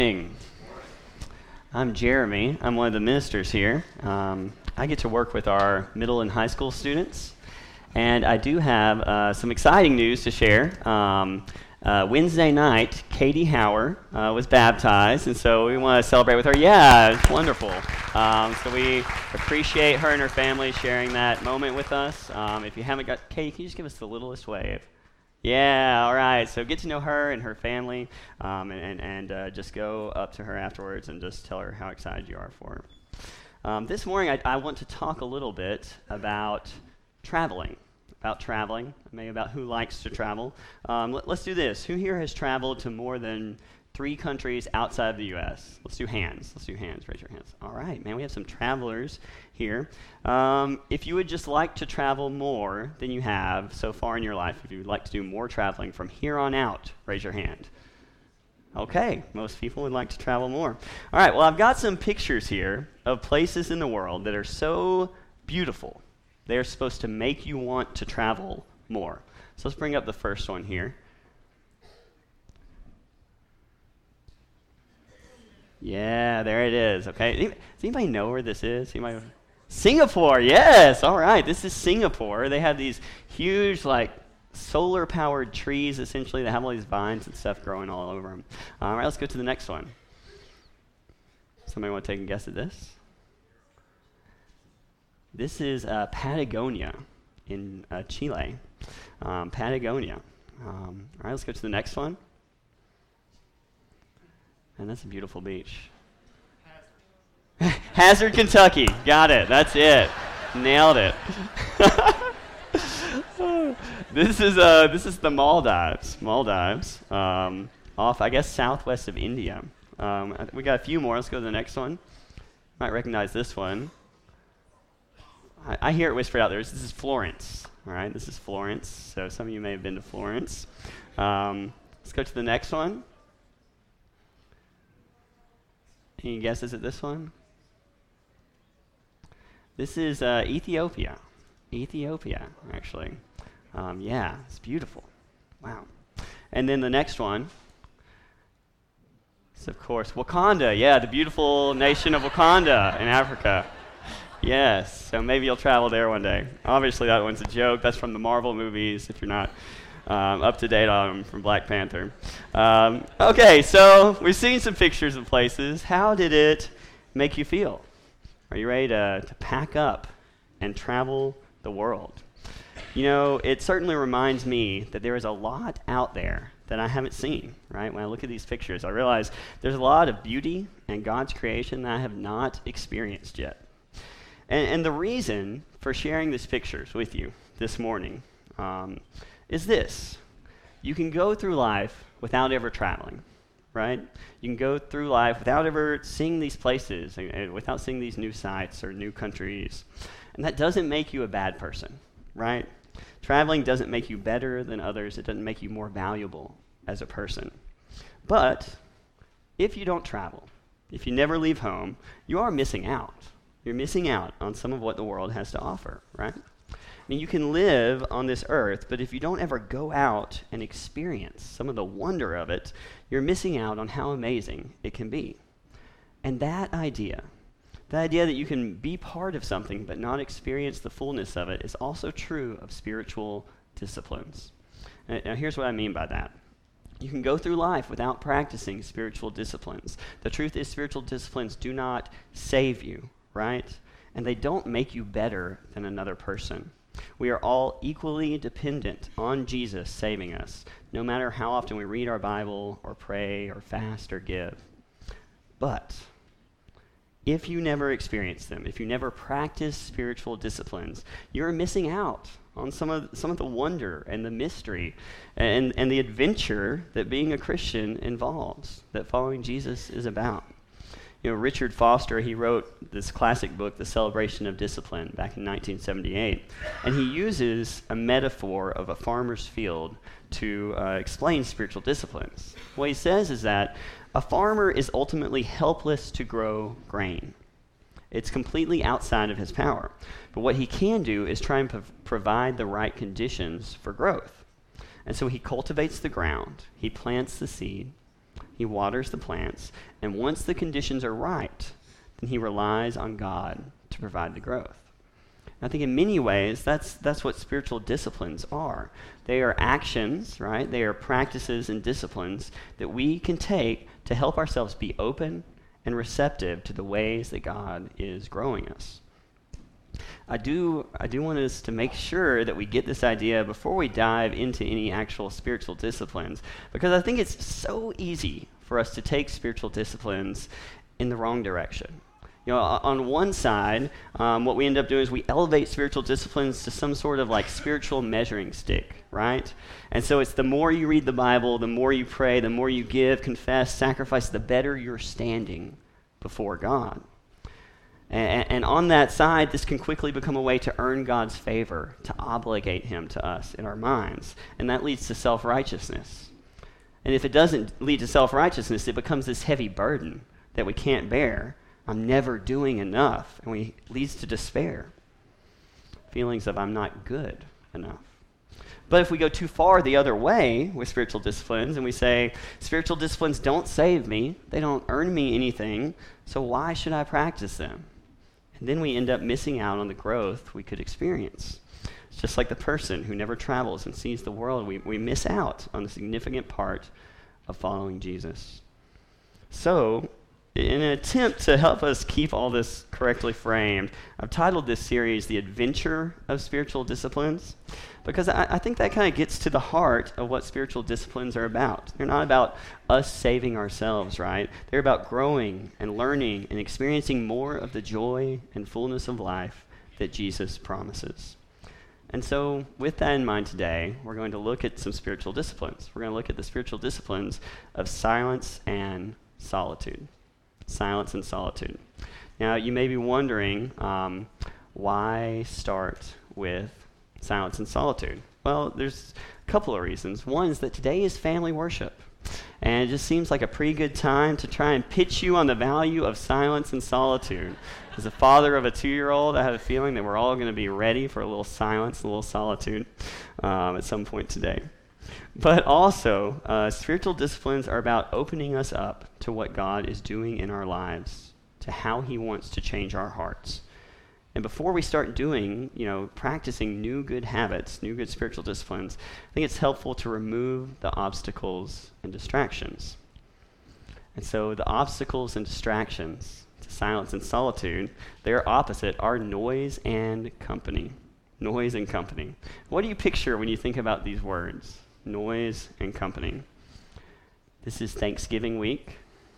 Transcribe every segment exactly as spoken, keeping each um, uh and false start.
Morning. I'm Jeremy. I'm one of the ministers here. Um, I get to work with our middle and high school students, and I do have uh, some exciting news to share. Um, uh, Wednesday night, Katie Hauer uh, was baptized, and so we want to celebrate with her. Yeah, it's wonderful. Um, so we appreciate her and her family sharing that moment with us. Um, if you haven't got Katie, can you just give us the littlest wave? Yeah, all right. So get to know her and her family, um, and, and, and uh, just go up to her afterwards and just tell her how excited you are for her. Um, this morning, I, I want to talk a little bit about traveling, about traveling, maybe about who likes to travel. Um, let, let's do this. Who here has traveled to more than three countries outside of the U S? Let's do hands. Let's do hands. Raise your hands. All right, man, we have some travelers here. Um, if you would just like to travel more than you have so far in your life, if you would like to do more traveling from here on out, raise your hand. Okay, most people would like to travel more. All right, well, I've got some pictures here of places in the world that are so beautiful. They're supposed to make you want to travel more. So let's bring up the first one here. Yeah, there it is. Okay, does anybody know where this is? Anybody? Singapore. Yes. All right. This is Singapore. They have these huge, like, solar-powered trees, essentially, that have all these vines and stuff growing all over them. All right. Let's go to the next one. Somebody want to take a guess at this? This is uh, Patagonia in uh, Chile. Um, Patagonia. Um, all right. Let's go to the next one. And that's a beautiful beach. Hazard. Hazard, Kentucky. Got it. That's it. Nailed it. This is uh, this is the Maldives. Maldives, um, off I guess southwest of India. Um, we got a few more. Let's go to the next one. Might recognize this one. I, I hear it whispered out there. This is Florence. All right. This is Florence. So some of you may have been to Florence. Um, let's go to the next one. Any guesses at this one? This is uh, Ethiopia. Ethiopia, actually. Um, yeah, it's beautiful. Wow. And then the next one is, of course, Wakanda. Yeah, the beautiful nation of Wakanda in Africa. Yes, so maybe you'll travel there one day. Obviously, that one's a joke. That's from the Marvel movies, if you're not Um, up to date on them from Black Panther. Um, okay, so we've seen some pictures of places. How did it make you feel? Are you ready to, to pack up and travel the world? You know, it certainly reminds me that there is a lot out there that I haven't seen, right? When I look at these pictures, I realize there's a lot of beauty in God's creation that I have not experienced yet. And, and the reason for sharing these pictures with you this morning um, is this. You can go through life without ever traveling, right? You can go through life without ever seeing these places, and, and without seeing these new sites or new countries. And that doesn't make you a bad person, right? Traveling doesn't make you better than others. It doesn't make you more valuable as a person. But if you don't travel, if you never leave home, you are missing out. You're missing out on some of what the world has to offer, right? I mean, you can live on this earth, but if you don't ever go out and experience some of the wonder of it, you're missing out on how amazing it can be. And that idea, the idea that you can be part of something but not experience the fullness of it, is also true of spiritual disciplines. And now, here's what I mean by that. You can go through life without practicing spiritual disciplines. The truth is, spiritual disciplines do not save you, right? And they don't make you better than another person. We are all equally dependent on Jesus saving us, no matter how often we read our Bible or pray or fast or give. But if you never experience them, if you never practice spiritual disciplines, you're missing out on some of some of the wonder and the mystery and, and the adventure that being a Christian involves, that following Jesus is about. You know, Richard Foster, he wrote this classic book, The Celebration of Discipline, back in nineteen seventy-eight. And he uses a metaphor of a farmer's field to uh, explain spiritual disciplines. What he says is that a farmer is ultimately helpless to grow grain. It's completely outside of his power. But what he can do is try and prov- provide the right conditions for growth. And so he cultivates the ground, he plants the seed, he waters the plants, and once the conditions are right, then he relies on God to provide the growth. I think in many ways, that's that's what spiritual disciplines are. They are actions, right? They are practices and disciplines that we can take to help ourselves be open and receptive to the ways that God is growing us. I do I do want us to make sure that we get this idea before we dive into any actual spiritual disciplines, because I think it's so easy for us to take spiritual disciplines in the wrong direction. You know, on one side, um, what we end up doing is we elevate spiritual disciplines to some sort of like spiritual measuring stick, right? And so it's the more you read the Bible, the more you pray, the more you give, confess, sacrifice, the better you're standing before God. And, and on that side, this can quickly become a way to earn God's favor, to obligate him to us in our minds. And that leads to self-righteousness. And if it doesn't lead to self-righteousness, it becomes this heavy burden that we can't bear. I'm never doing enough, and we leads to despair. Feelings of I'm not good enough. But if we go too far the other way with spiritual disciplines, and we say, spiritual disciplines don't save me, they don't earn me anything, so why should I practice them? And then we end up missing out on the growth we could experience. It's just like the person who never travels and sees the world. We, we miss out on a significant part of following Jesus. So, in an attempt to help us keep all this correctly framed, I've titled this series The Adventure of Spiritual Disciplines, because I, I think that kind of gets to the heart of what spiritual disciplines are about. They're not about us saving ourselves, right? They're about growing and learning and experiencing more of the joy and fullness of life that Jesus promises. And so with that in mind today, we're going to look at some spiritual disciplines. We're going to look at the spiritual disciplines of silence and solitude. Silence and solitude. Now, you may be wondering, um, why start with silence and solitude? Well, there's a couple of reasons. One is that today is family worship, and it just seems like a pretty good time to try and pitch you on the value of silence and solitude. As a father of a two-year-old, I have a feeling that we're all going to be ready for a little silence, a little solitude um, at some point today. But also, uh, spiritual disciplines are about opening us up to what God is doing in our lives, to how he wants to change our hearts. And before we start doing, you know, practicing new good habits, new good spiritual disciplines, I think it's helpful to remove the obstacles and distractions. And so the obstacles and distractions to silence and solitude, their opposite are noise and company. Noise and company. What do you picture when you think about these words? Noise and company. This is Thanksgiving week.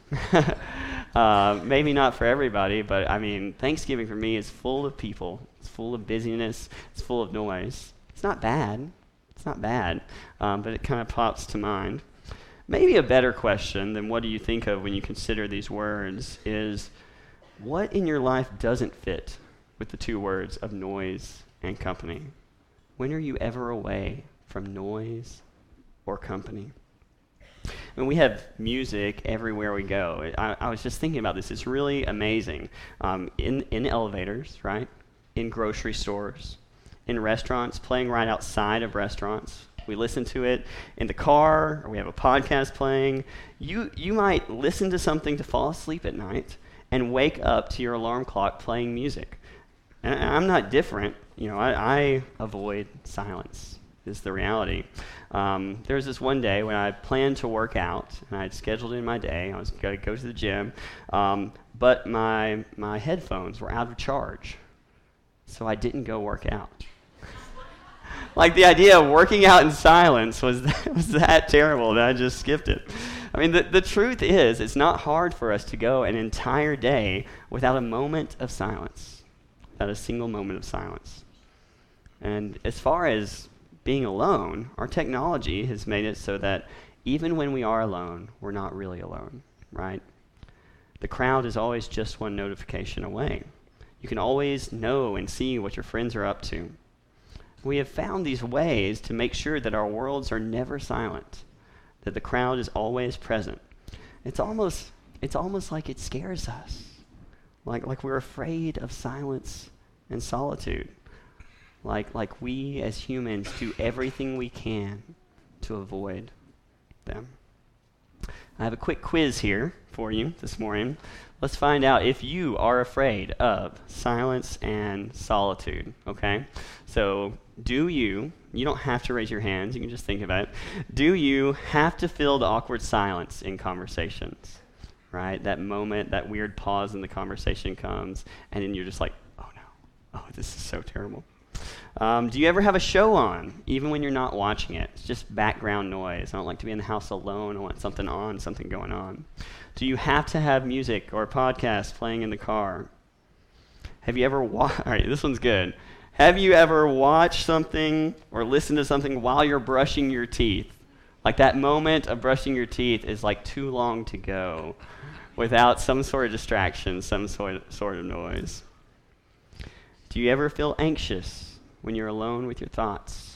uh, maybe not for everybody, but I mean, Thanksgiving for me is full of people. It's full of busyness. It's full of noise. It's not bad. It's not bad, um, but it kind of pops to mind. Maybe a better question than what do you think of when you consider these words is, what in your life doesn't fit with the two words of noise and company? When are you ever away from noise or company? I mean, we have music everywhere we go. I, I was just thinking about this. It's really amazing. Um, in, in elevators, right? In grocery stores, in restaurants, playing right outside of restaurants. We listen to it in the car, or we have a podcast playing. You, you might listen to something to fall asleep at night and wake up to your alarm clock playing music. And I'm not different. You know, I, I avoid silence, is the reality. Um, there was this one day when I planned to work out, and I had scheduled in my day. I was going to go to the gym, um, but my my headphones were out of charge, so I didn't go work out. Like, the idea of working out in silence was that, was that terrible that I just skipped it. I mean, the, the truth is, it's not hard for us to go an entire day without a moment of silence, without a single moment of silence. And as far as being alone, our technology has made it so that even when we are alone, we're not really alone, right? The crowd is always just one notification away. You can always know and see what your friends are up to. We have found these ways to make sure that our worlds are never silent, that the crowd is always present. It's almost it's almost like it scares us, like like we're afraid of silence and solitude. Like like we as humans do everything we can to avoid them. I have a quick quiz here for you this morning. Let's find out if you are afraid of silence and solitude, okay? So, do you, you don't have to raise your hands, you can just think about it. Do you have to fill the awkward silence in conversations, right? That moment, that weird pause in the conversation comes, and then you're just like, oh no, oh, this is so terrible. Um, do you ever have a show on, even when you're not watching it? It's just background noise. I don't like to be in the house alone. I want something on, something going on. Do you have to have music or a podcast playing in the car? Have you ever watched, all right, this one's good. Have you ever watched something or listened to something while you're brushing your teeth? Like that moment of brushing your teeth is like too long to go without some sort of distraction, some sort of, sort of noise. Do you ever feel anxious when you're alone with your thoughts?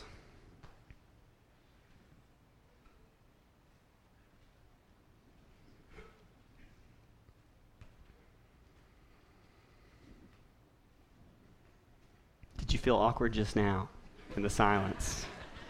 Did you feel awkward just now in the silence?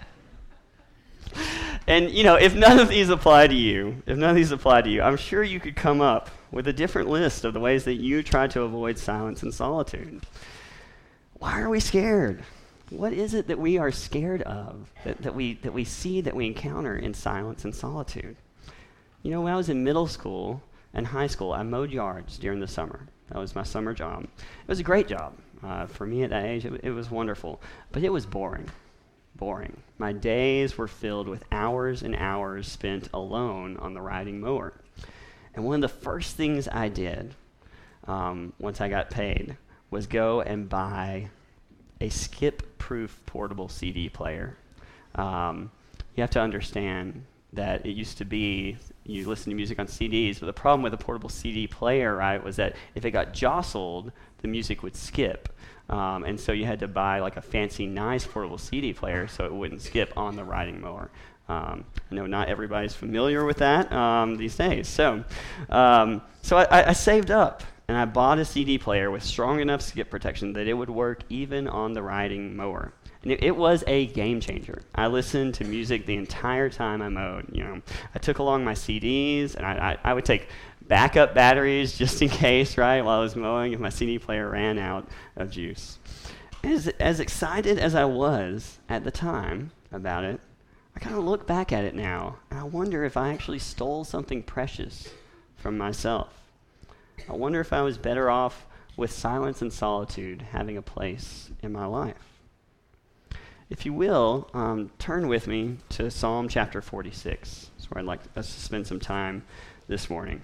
And, you know, if none of these apply to you, if none of these apply to you, I'm sure you could come up with a different list of the ways that you try to avoid silence and solitude. Why are we scared? What is it that we are scared of, that, that we that we see, that we encounter in silence and solitude? You know, when I was in middle school and high school, I mowed yards during the summer. That was my summer job. It was a great job. Uh, for me at that age, it, it was wonderful. But it was boring. Boring. My days were filled with hours and hours spent alone on the riding mower. And one of the first things I did um, once I got paid was go and buy a skip-proof portable C D player. Um, you have to understand that it used to be you listen to music on C Ds, but the problem with a portable C D player, right, was that if it got jostled, the music would skip. Um, and so you had to buy like a fancy, nice portable C D player so it wouldn't skip on the riding mower. Um, I know not everybody's familiar with that um, these days. So, um, so I, I saved up. And I bought a C D player with strong enough skip protection that it would work even on the riding mower. And it, it was a game changer. I listened to music the entire time I mowed. You know, I took along my C Ds, and I, I, I would take backup batteries just in case, right, while I was mowing if my C D player ran out of juice. As, as excited as I was at the time about it, I kind of look back at it now, and I wonder if I actually stole something precious from myself. I wonder if I was better off with silence and solitude having a place in my life. If you will, um, turn with me to Psalm chapter forty-six. That's where I'd like us to spend some time this morning.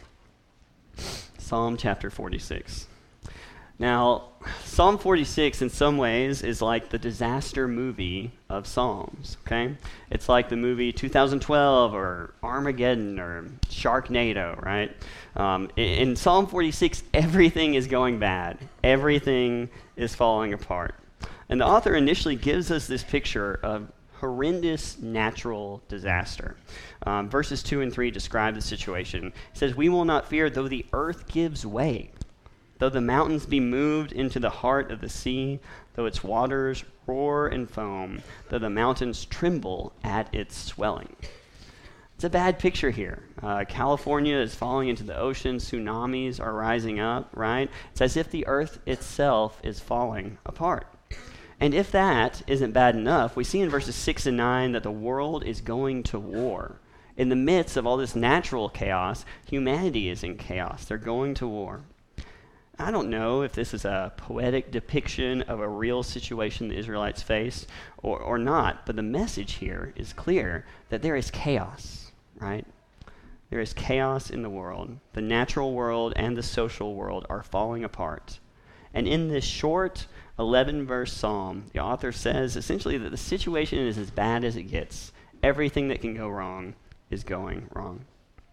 Psalm chapter forty-six. Now, Psalm forty-six in some ways is like the disaster movie of Psalms, okay? It's like the movie two thousand twelve or Armageddon or Sharknado, right? Um, in, in Psalm forty-six, everything is going bad. Everything is falling apart. And the author initially gives us this picture of horrendous natural disaster. Um, verses two and three describe the situation. It says, "We will not fear though the earth gives way, though the mountains be moved into the heart of the sea, though its waters roar and foam, though the mountains tremble at its swelling." It's a bad picture here. Uh, California is falling into the ocean. Tsunamis are rising up, right? It's as if the earth itself is falling apart. And if that isn't bad enough, we see in verses six and nine that the world is going to war. In the midst of all this natural chaos, humanity is in chaos. They're going to war. I don't know if this is a poetic depiction of a real situation the Israelites face or, or not, but the message here is clear that there is chaos, right? There is chaos in the world. The natural world and the social world are falling apart. And in this short eleven-verse psalm, the author says essentially that the situation is as bad as it gets. Everything that can go wrong is going wrong.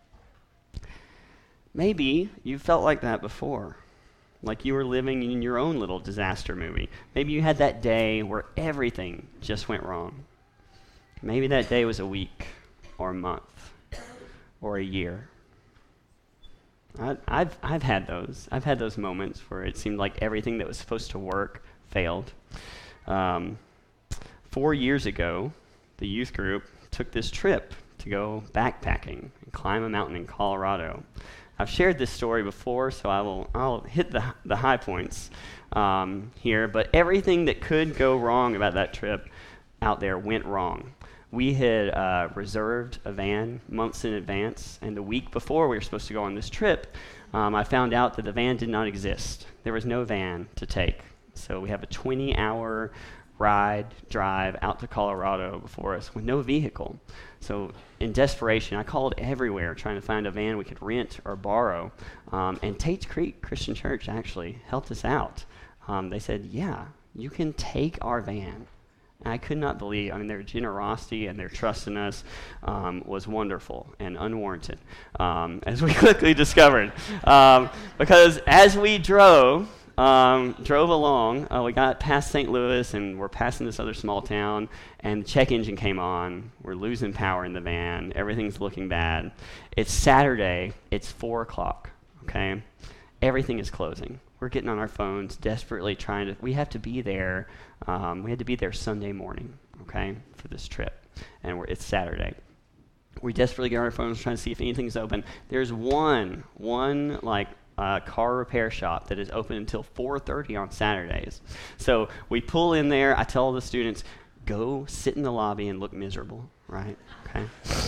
Maybe you felt like that before. Like you were living in your own little disaster movie. Maybe you had that day where everything just went wrong. Maybe that day was a week or a month or a year. I, I've I've had those. I've had those moments where it seemed like everything that was supposed to work failed. Um, four years ago, the youth group took this trip to go backpacking and climb a mountain in Colorado. I've shared this story before, so I will I'll hit the the high points um, here. But everything that could go wrong about that trip out there went wrong. We had uh, reserved a van months in advance, and the week before we were supposed to go on this trip, um, I found out that the van did not exist. There was no van to take. So we have a twenty-hour ride, drive out to Colorado before us with no vehicle. So in desperation, I called everywhere trying to find a van we could rent or borrow. Um, and Tate's Creek Christian Church actually helped us out. Um, they said, yeah, you can take our van. And I could not believe, I mean, their generosity and their trust in us um, was wonderful and unwarranted, um, as we quickly discovered. Um, because as we drove, Um, drove along, uh, we got past Saint Louis, and we're passing this other small town, and the check engine came on. We're losing power in the van. Everything's looking bad. It's Saturday. It's four o'clock, okay? Everything is closing. We're getting on our phones, desperately trying to, we have to be there. Um, we had to be there Sunday morning, okay, for this trip, and we're, it's Saturday. We desperately get on our phones trying to see if anything's open. There's one, one, like, Uh, car repair shop that is open until four thirty on Saturdays. So we pull in there. I tell the students, go sit in the lobby and look miserable, right? Okay.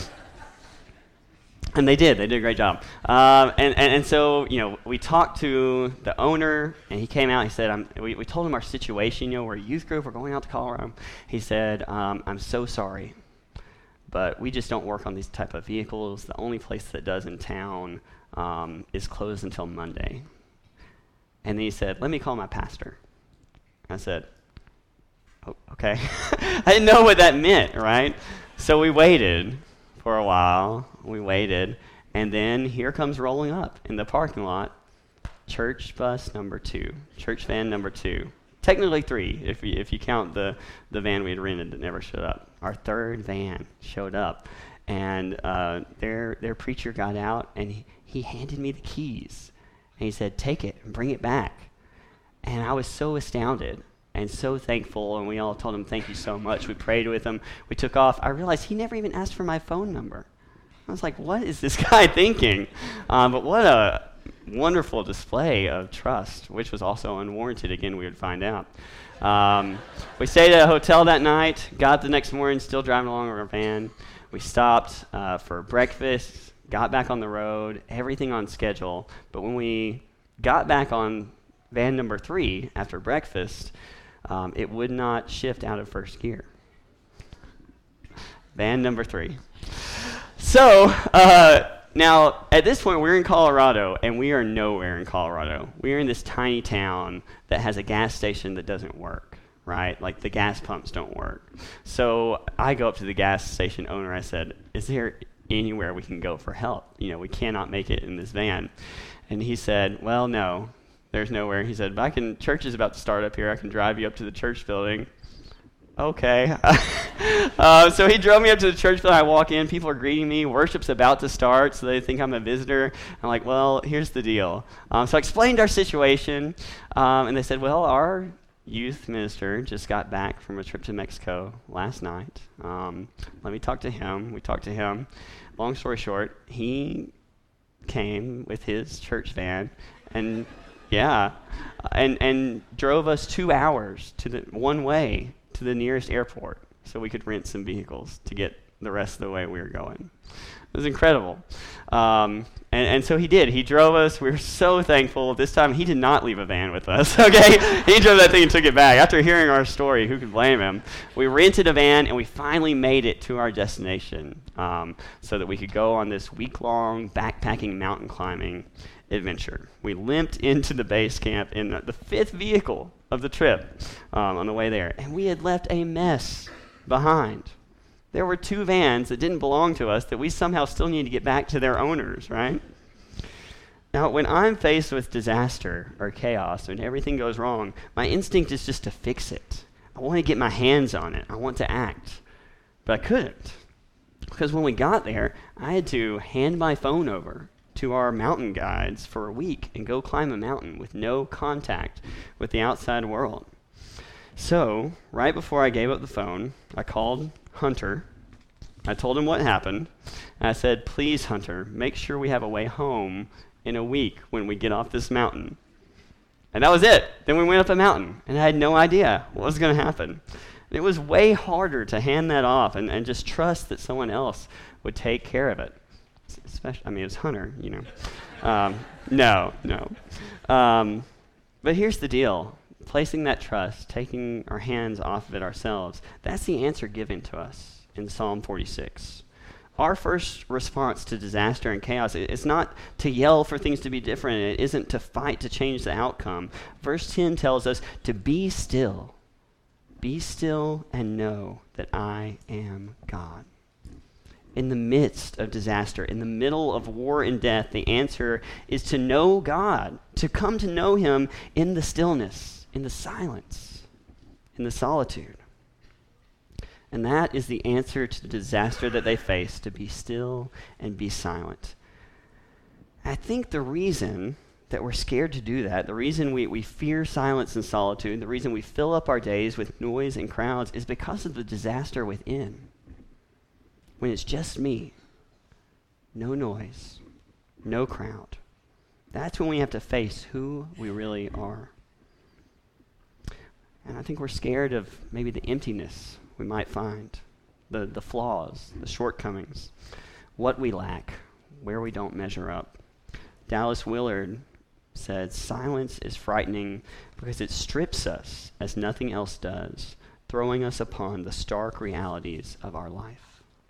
And they did. They did a great job. Um, and, and, and so, you know, we talked to the owner, and he came out. He said, I'm, we, we told him our situation. You know, we're a youth group. We're going out to Colorado. He said, um, I'm so sorry, but we just don't work on these type of vehicles. The only place that does in town Um, is closed until Monday. And then he said, let me call my pastor. I said, oh, okay. I didn't know what that meant, right? So we waited for a while. We waited. And then here comes rolling up in the parking lot, church bus number two, church van number two. Technically three, if you, if you count the, the van we had rented that never showed up. Our third van showed up. And uh, their their preacher got out, and he, he handed me the keys. And he said, take it and bring it back. And I was so astounded and so thankful, and we all told him, thank you so much. We prayed with him. We took off. I realized he never even asked for my phone number. I was like, what is this guy thinking? Um, but what a wonderful display of trust, which was also unwarranted. Again, we would find out. Um, we stayed at a hotel that night, got the next morning, still driving along in our van. We stopped uh, for breakfast, got back on the road, everything on schedule. But when we got back on van number three after breakfast, um, it would not shift out of first gear. Van number three. So uh, now, at this point, we're in Colorado, and we are nowhere in Colorado. We are in this tiny town that has a gas station that doesn't work. Right? Like the gas pumps don't work. So I go up to the gas station owner. I said, is there anywhere we can go for help? You know, we cannot make it in this van. And he said, well, no, there's nowhere. He said, but I can, church is about to start up here. I can drive you up to the church building. Okay. uh, so he drove me up to the church building. I walk in. People are greeting me. Worship's about to start, so they think I'm a visitor. I'm like, well, here's the deal. Um, so I explained our situation, um, and they said, well, our youth minister just got back from a trip to Mexico last night. Um, let me talk to him. We talked to him. Long story short, he came with his church van and, yeah, and and drove us two hours to the one way to the nearest airport so we could rent some vehicles to get the rest of the way we were going. It was incredible. Um, and, and so he did. He drove us. We were so thankful. This time, he did not leave a van with us, okay? He drove that thing and took it back. After hearing our story, who could blame him? We rented a van, and we finally made it to our destination um, so that we could go on this week-long backpacking mountain climbing adventure. We limped into the base camp in the fifth vehicle of the trip um, on the way there, and we had left a mess behind. There were two vans that didn't belong to us that we somehow still need to get back to their owners, right? Now, when I'm faced with disaster or chaos and everything goes wrong, my instinct is just to fix it. I want to get my hands on it. I want to act. But I couldn't. Because when we got there, I had to hand my phone over to our mountain guides for a week and go climb a mountain with no contact with the outside world. So, right before I gave up the phone, I called Hunter, I told him what happened. And I said, please, Hunter, make sure we have a way home in a week when we get off this mountain. And that was it. Then we went up a mountain, and I had no idea what was going to happen. And it was way harder to hand that off and, and just trust that someone else would take care of it. Especially, I mean, it was Hunter, you know. Um, no, no. Um, but here's the deal. Placing that trust, taking our hands off of it ourselves, that's the answer given to us in Psalm forty-six. Our first response to disaster and chaos is not to yell for things to be different. It isn't to fight to change the outcome. Verse ten tells us to be still. Be still and know that I am God. In the midst of disaster, in the middle of war and death, the answer is to know God, to come to know him in the stillness, in the silence, in the solitude. And that is the answer to the disaster that they face, to be still and be silent. I think the reason that we're scared to do that, the reason we, we fear silence and solitude, the reason we fill up our days with noise and crowds is because of the disaster within. When it's just me, no noise, no crowd. That's when we have to face who we really are. And I think we're scared of maybe the emptiness we might find, the, the flaws, the shortcomings, what we lack, where we don't measure up. Dallas Willard said, silence is frightening because it strips us as nothing else does, throwing us upon the stark realities of our life.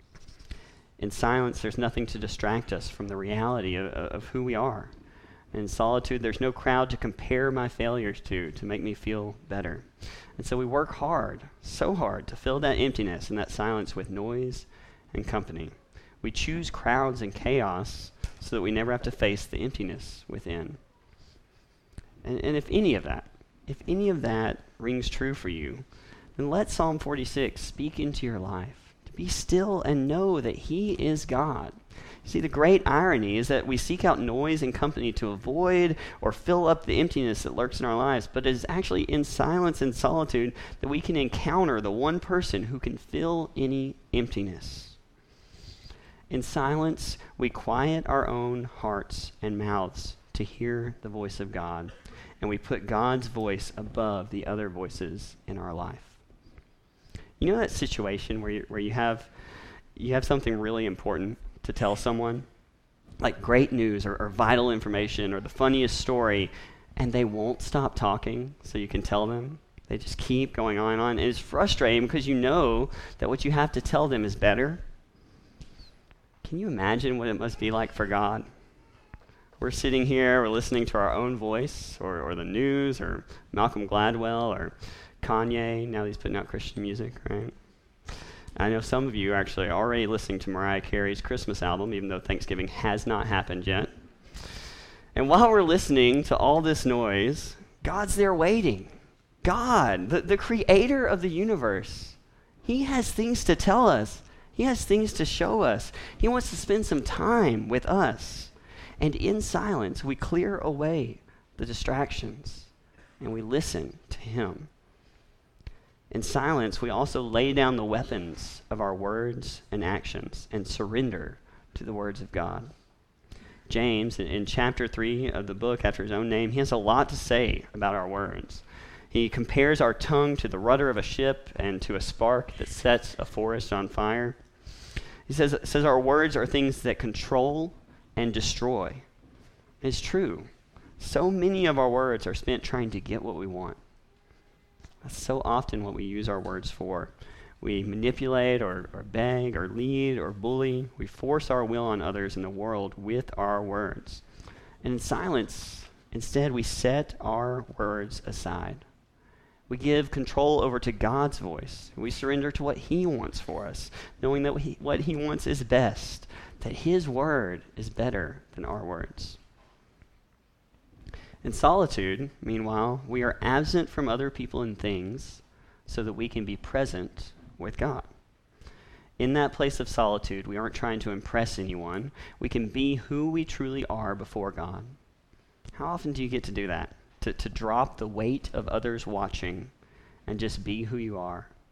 In silence, there's nothing to distract us from the reality of, of who we are. In solitude, there's no crowd to compare my failures to, to make me feel better. And so we work hard, so hard, to fill that emptiness and that silence with noise and company. We choose crowds and chaos so that we never have to face the emptiness within. And, and if any of that, if any of that rings true for you, then let Psalm forty-six speak into your life. Be still and know that he is God. See, the great irony is that we seek out noise and company to avoid or fill up the emptiness that lurks in our lives, but it is actually in silence and solitude that we can encounter the one person who can fill any emptiness. In silence, we quiet our own hearts and mouths to hear the voice of God, and we put God's voice above the other voices in our life. You know that situation where you, where you have you have something really important to tell someone, like great news or, or vital information or the funniest story, and they won't stop talking so you can tell them? They just keep going on and on. And it's frustrating because you know that what you have to tell them is better. Can you imagine what it must be like for God? We're sitting here, we're listening to our own voice or, or the news or Malcolm Gladwell or Kanye, now he's putting out Christian music, right? I know some of you are actually already listening to Mariah Carey's Christmas album, even though Thanksgiving has not happened yet. And while we're listening to all this noise, God's there waiting. God, the, the creator of the universe, he has things to tell us. He has things to show us. He wants to spend some time with us. And in silence, we clear away the distractions and we listen to him. In silence, we also lay down the weapons of our words and actions and surrender to the words of God. James, in, in chapter three of the book, after his own name, he has a lot to say about our words. He compares our tongue to the rudder of a ship and to a spark that sets a forest on fire. He says, says our words are things that control and destroy. It's true. So many of our words are spent trying to get what we want. That's so often what we use our words for. We manipulate or, or beg or lead or bully. We force our will on others in the world with our words. And in silence, instead, we set our words aside. We give control over to God's voice. We surrender to what he wants for us, knowing that he, what he wants is best, that his word is better than our words. In solitude, meanwhile, we are absent from other people and things so that we can be present with God. In that place of solitude, we aren't trying to impress anyone. We can be who we truly are before God. How often do you get to do that? To, to drop the weight of others watching and just be who you are.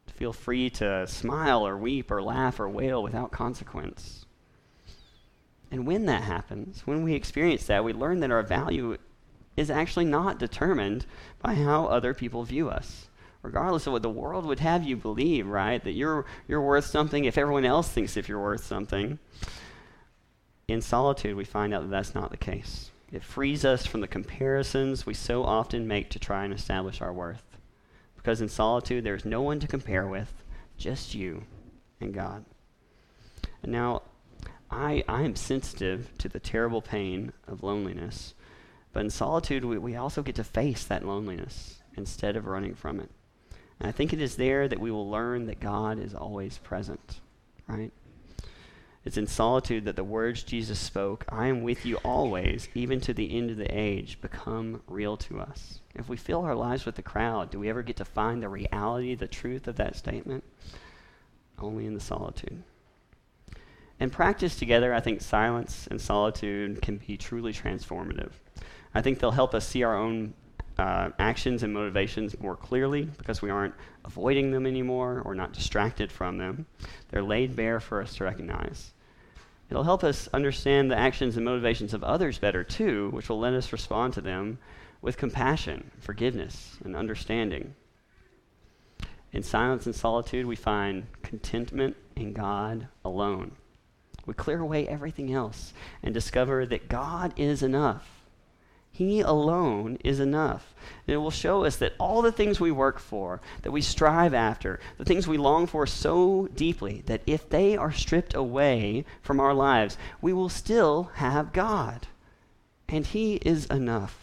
to feel free to smile or weep or laugh or wail without consequence. And when that happens, when we experience that, we learn that our value is actually not determined by how other people view us. Regardless of what the world would have you believe, right? That you're you're worth something if everyone else thinks if you're worth something. In solitude, we find out that that's not the case. It frees us from the comparisons we so often make to try and establish our worth. Because in solitude, there's no one to compare with, just you and God. And now, I, I am sensitive to the terrible pain of loneliness. But in solitude, we, we also get to face that loneliness instead of running from it. And I think it is there that we will learn that God is always present, right? It's in solitude that the words Jesus spoke, I am with you always, even to the end of the age, become real to us. If we fill our lives with the crowd, do we ever get to find the reality, the truth of that statement? Only in the solitude. And practice together, I think silence and solitude can be truly transformative. I think they'll help us see our own uh, actions and motivations more clearly because we aren't avoiding them anymore or not distracted from them. They're laid bare for us to recognize. It'll help us understand the actions and motivations of others better too, which will let us respond to them with compassion, forgiveness, and understanding. In silence and solitude, we find contentment in God alone. We clear away everything else and discover that God is enough. He alone is enough. And it will show us that all the things we work for, that we strive after, the things we long for so deeply, that if they are stripped away from our lives, we will still have God. And He is enough.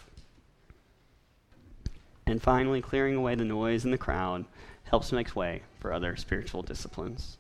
And finally, clearing away the noise in the crowd helps make way for other spiritual disciplines.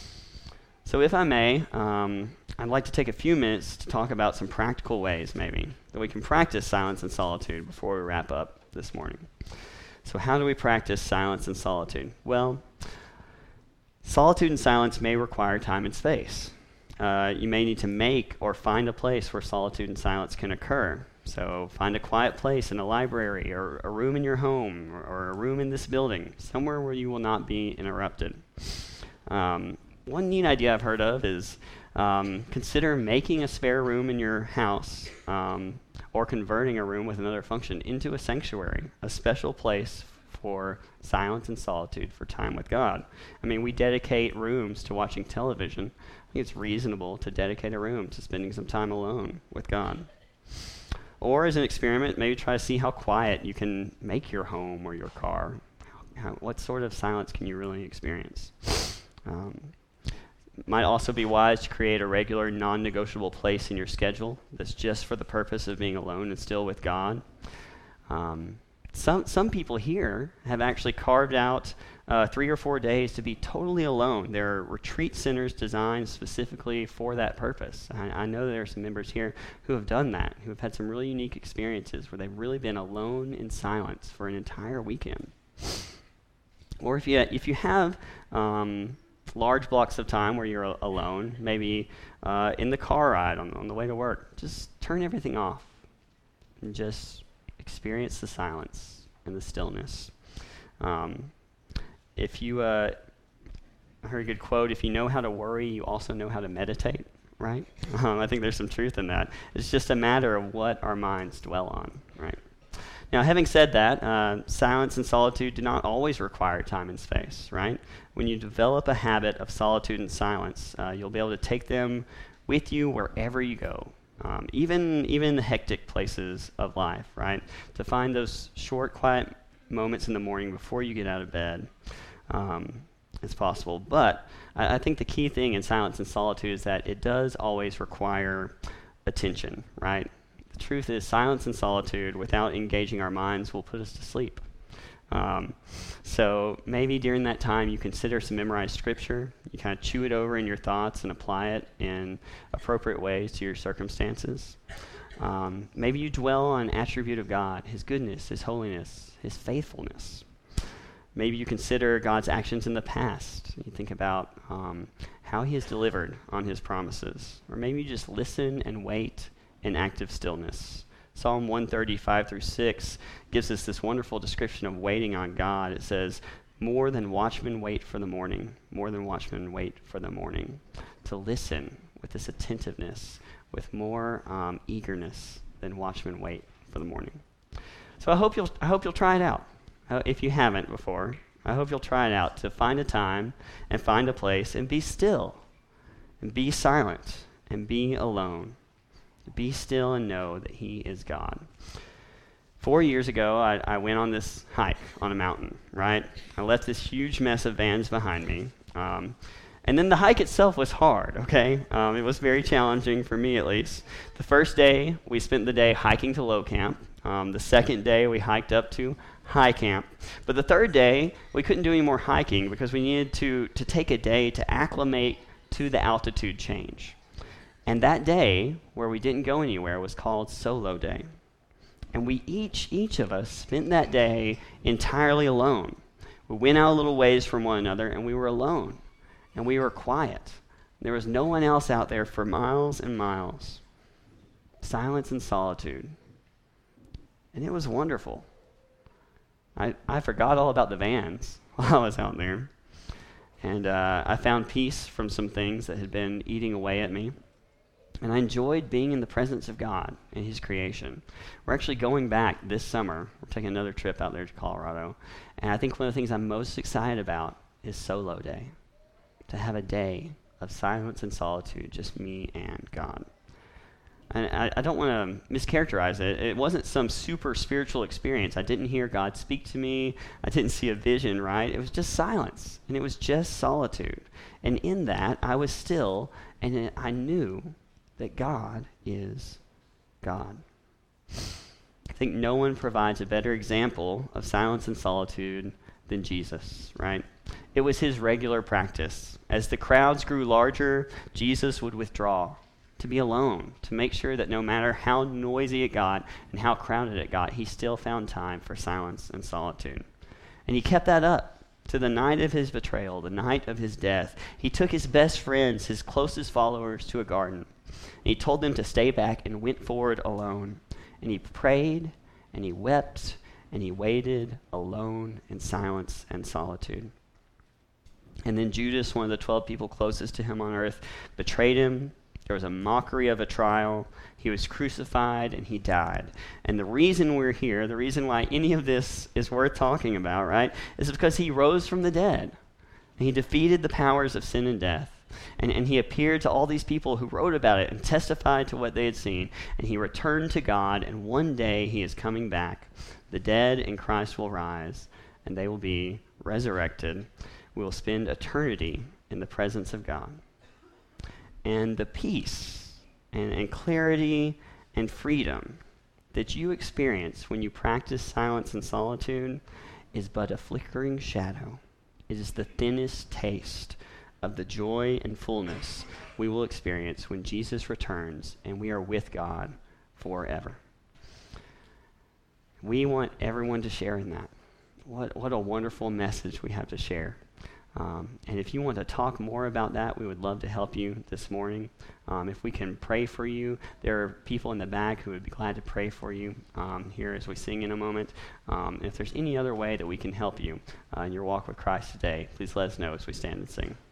So if I may, um, I'd like to take a few minutes to talk about some practical ways, maybe, that we can practice silence and solitude before we wrap up this morning. So how do we practice silence and solitude? Well, solitude and silence may require time and space. Uh, you may need to make or find a place where solitude and silence can occur. So find a quiet place in a library or a room in your home or, or a room in this building, somewhere where you will not be interrupted. Um, One neat idea I've heard of is um, consider making a spare room in your house um, or converting a room with another function into a sanctuary, a special place for silence and solitude, for time with God. I mean, we dedicate rooms to watching television. I think it's reasonable to dedicate a room to spending some time alone with God. Or as an experiment, maybe try to see how quiet you can make your home or your car. How, what sort of silence can you really experience? Um, Might also be wise to create a regular, non-negotiable place in your schedule that's just for the purpose of being alone and still with God. Um, some some people here have actually carved out uh, three or four days to be totally alone. There are retreat centers designed specifically for that purpose. I, I know there are some members here who have done that, who have had some really unique experiences where they've really been alone in silence for an entire weekend. Or if you if you have Um, large blocks of time where you're a- alone, maybe uh, in the car ride on, on the way to work, just turn everything off and just experience the silence and the stillness. Um, if you, uh, I heard a good quote, if you know how to worry, you also know how to meditate, right? Um, I think there's some truth in that. It's just a matter of what our minds dwell on, right? Now, having said that, uh, silence and solitude do not always require time and space, right? When you develop a habit of solitude and silence, uh, you'll be able to take them with you wherever you go, um, even even the hectic places of life, right? To find those short, quiet moments in the morning before you get out of bed um, is possible. But I, I think the key thing in silence and solitude is that it does always require attention, right? The truth is, silence and solitude without engaging our minds will put us to sleep. Um, so maybe during that time you consider some memorized scripture, you kind of chew it over in your thoughts and apply it in appropriate ways to your circumstances. Um, maybe you dwell on an attribute of God, His goodness, His holiness, His faithfulness. Maybe you consider God's actions in the past. You think about um, how He has delivered on His promises. Or maybe you just listen and wait in active stillness. Psalm one thirty-five through six gives us this wonderful description of waiting on God. It says, more than watchmen wait for the morning, more than watchmen wait for the morning, to listen with this attentiveness, with more um, eagerness than watchmen wait for the morning. So I hope you'll I hope you'll try it out. Uh, if you haven't before, I hope you'll try it out to find a time and find a place and be still and be silent and be alone. Be still and know that he is God. Four years ago, I, I went on this hike on a mountain, right? I left this huge mess of vans behind me. Um, and then the hike itself was hard, okay? Um, it was very challenging for me, at least. The first day, we spent the day hiking to low camp. Um, the second day, we hiked up to high camp. But the third day, we couldn't do any more hiking because we needed to, to take a day to acclimate to the altitude change. And that day, where we didn't go anywhere, was called Solo Day. And we each, each of us, spent that day entirely alone. We went out a little ways from one another, and we were alone. And we were quiet. There was no one else out there for miles and miles. Silence and solitude. And it was wonderful. I, I forgot all about the vans while I was out there. And uh, I found peace from some things that had been eating away at me. And I enjoyed being in the presence of God and his creation. We're actually going back this summer. We're taking another trip out there to Colorado. And I think one of the things I'm most excited about is Solo Day. To have a day of silence and solitude, just me and God. And I, I don't want to mischaracterize it. It wasn't some super spiritual experience. I didn't hear God speak to me. I didn't see a vision, right? It was just silence, and it was just solitude. And in that, I was still, and it, I knew that God is God. I think no one provides a better example of silence and solitude than Jesus, right? It was his regular practice. As the crowds grew larger, Jesus would withdraw to be alone, to make sure that no matter how noisy it got and how crowded it got, he still found time for silence and solitude. And he kept that up to the night of his betrayal, the night of his death. He took his best friends, his closest followers, to a garden. And he told them to stay back and went forward alone. And he prayed, and he wept, and he waited alone in silence and solitude. And then Judas, one of the twelve people closest to him on earth, betrayed him. There was a mockery of a trial. He was crucified, and he died. And the reason we're here, the reason why any of this is worth talking about, right, is because he rose from the dead. And he defeated the powers of sin and death. And, and he appeared to all these people who wrote about it and testified to what they had seen. And he returned to God, and one day he is coming back. The dead in Christ will rise, and they will be resurrected. We will spend eternity in the presence of God. And the peace and, and clarity and freedom that you experience when you practice silence and solitude is but a flickering shadow. It is the thinnest taste of the joy and fullness we will experience when Jesus returns and we are with God forever. We want everyone to share in that. What, what a wonderful message we have to share. Um, and if you want to talk more about that, we would love to help you this morning. Um, if we can pray for you, there are people in the back who would be glad to pray for you um, here as we sing in a moment. Um, if there's any other way that we can help you uh, in your walk with Christ today, please let us know as we stand and sing.